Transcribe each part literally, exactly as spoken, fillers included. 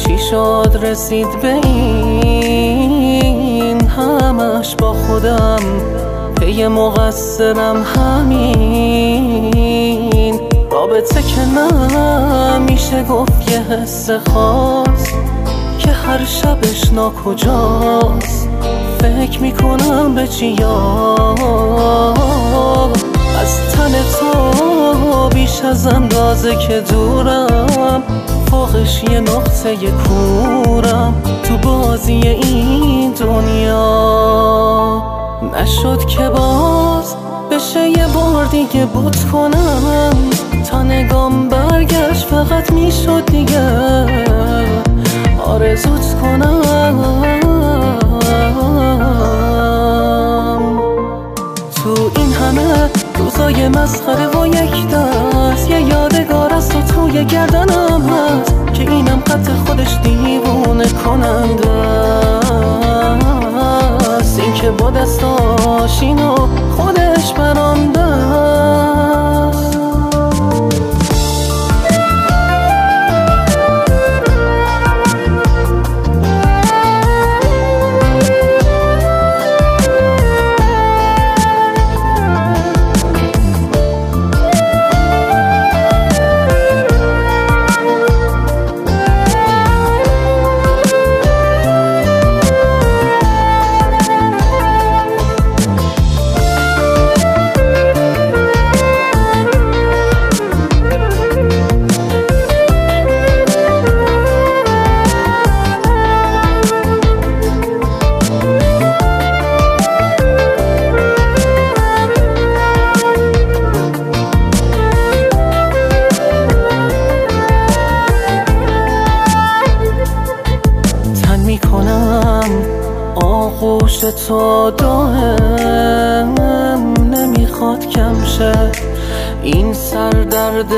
چی شد رسید به این؟ همش با خودم پی مقصرم همین رابطه که نمیشه گفت یه حس خاص که هر شبش ناکجاست. فکر میکنم به چیا از تن تو بیش از اندازه که دورم، فوقش یه نقطه کورم تو بازی این دنیا. نشد که باز بشه یه بار دیگه بود کنم، تا نگام برگشت فقط میشد دیگه آرزوت کنم. تو این همه روزای مسخره و یک دست یه یادگار از تو توی گردنم هست که اینم قطع خودش دیوونه کننده است. این که با دستاشین و خودش برانده است. آغوش تو دائم نمیخواد کم شه، این سردرد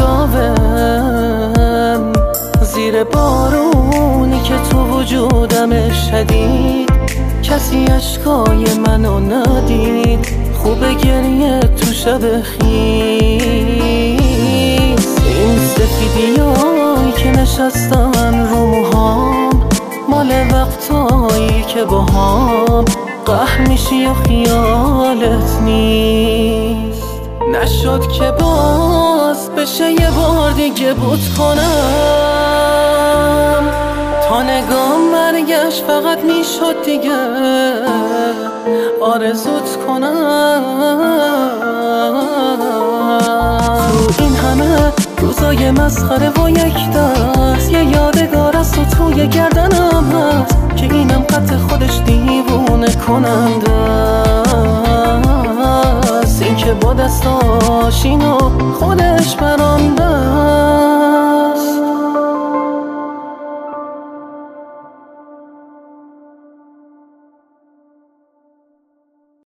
مداوم زیر بارونی که تو وجودم شدید. کسی اشکای منو ندید، خوب گریه تو شب خیز. این سفیدیایی که نشستن رو موهام مال وقتایی که با هم قهر میشی و خیالت نیست. نشد که باز بشه یه بار دیگه بود کنم، تا نگام برگشت فقط میشد دیگه آرزوت کنم. تو این همه روزای مسخره و یک دست یه یادگار از تو توی گردنم هست که اینم قطع خودش دیوونه کننده است. این که با دستاشین و خودش برانده